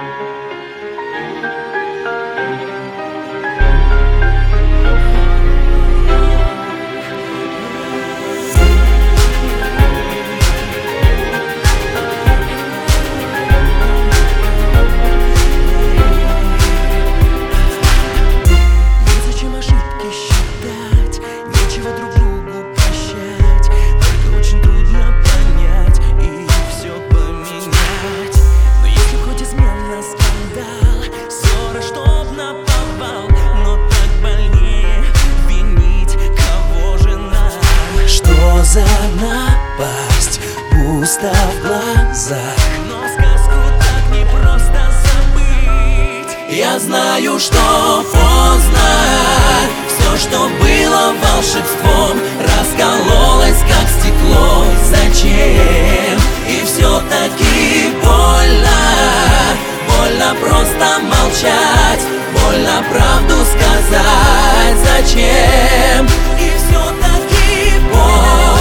За напасть, пусто в глазах, но сказку так не просто забыть. Я знаю, что поздно. Все, что было волшебством, раскололось, как стекло. Зачем? И все-таки больно. Больно просто молчать, больно правду сказать. Зачем? И все-таки больно.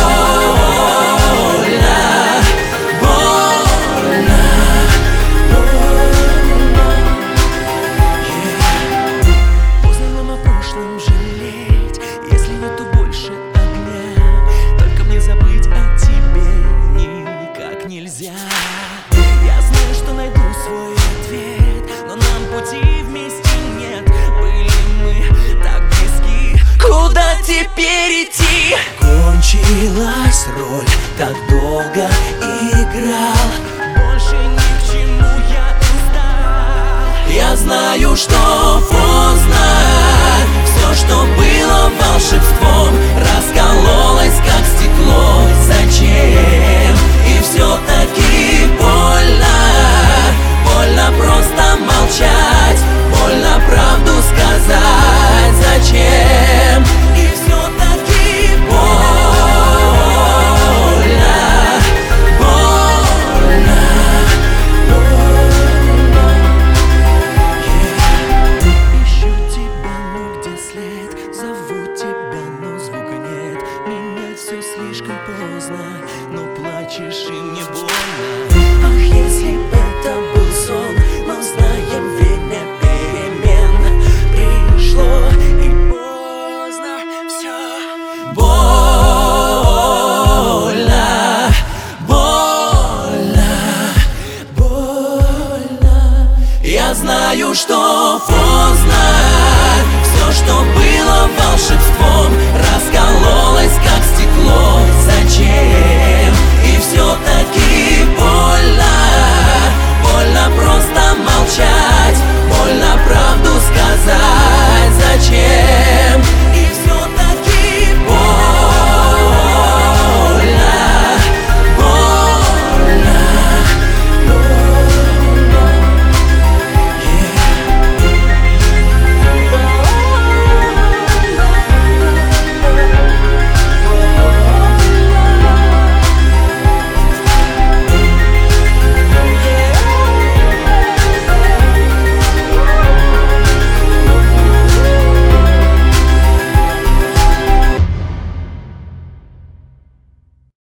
Я знаю, что найду свой ответ, но нам пути вместе нет. Были мы так близки, куда теперь идти? Кончилась роль, так долго играл. Больше ни к чему я устал. Я знаю, что поздно. Все, что было волшебством, раскололось, как стекло. Зачем? И все-таки больно. Больно просто молчать, больно правду сказать. Зачем? И все-таки больно. Больно. Ищу тебя, ну где след? Зову тебя, но звука нет. Менять все слишком поздно, но плачешь и мне больно. Ах, если бы это был сон, но знаем, время перемен пришло, и поздно все. Больно, больно, больно. Я знаю, что поздно. Все, что было волшебством, раскололось, как стекло. Зачем? И все-таки